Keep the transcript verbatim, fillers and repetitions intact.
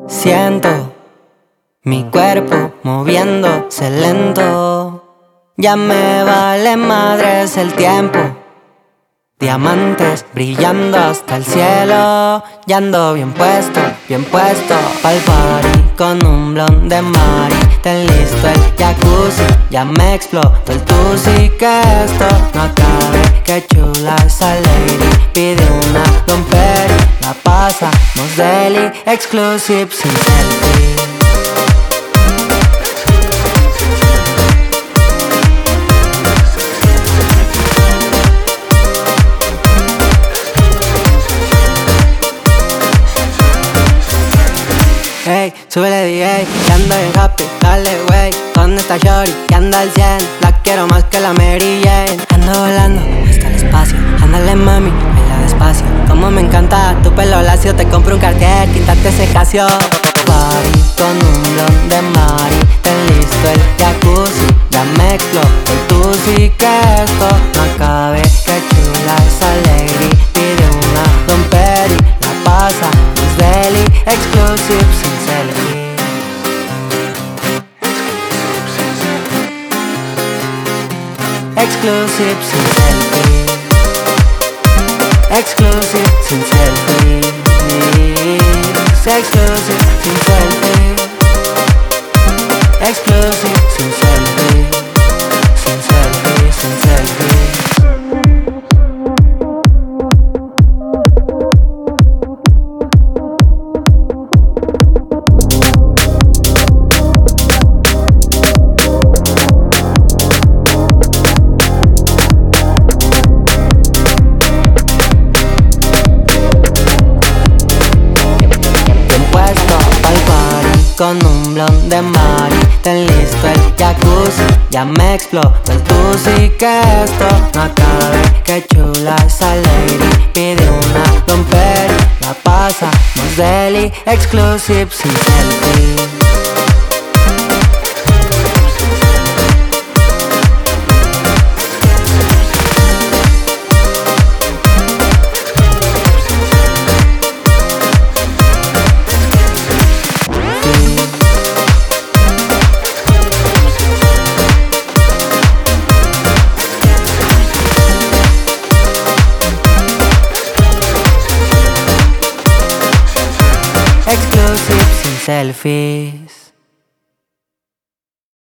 Siento mi cuerpo moviéndose lento. Ya me vale madres el tiempo. Diamantes brillando hasta el cielo. Ya ando bien puesto, bien puesto pa'l party con un blond de Mari. Ten listo el jacuzzi, ya me explotó el tusi. Que esto no acabe, que chula esa lady. Pide una Don Peri, la pasamos deli. Exclusive sin selfie. Ey, súbele D J, que ando bien happy, dale wey. ¿Dónde está Shorty? Que anda al cien, la quiero más que la Mary Jane. Ando volando hasta el espacio, ándale mami, baila despacio. Como me encanta tu pelo lacio, te compro un Cartier, quítate ese Casio. Party con un blond de Mari, ten listo el jacuzzi, ya me explotó el tusi. Que esto no acabe, que chula esa lady. Pide una Don Peri, la pasa, es deli. Exclusive sin selfie. Exclusive sin selfie. Exclusive sin selfie. Exclusive sin selfie. Exclusive sin selfie. Sin selfie, sin selfie. Con un blond de Mari, ten listo el jacuzzi, ya me explotó el tusi. Que esto no acabe, que chula esa lady. Pide una Don Peri, la pasamos deli. Exclusive sin selfie. Exclusive sin selfie.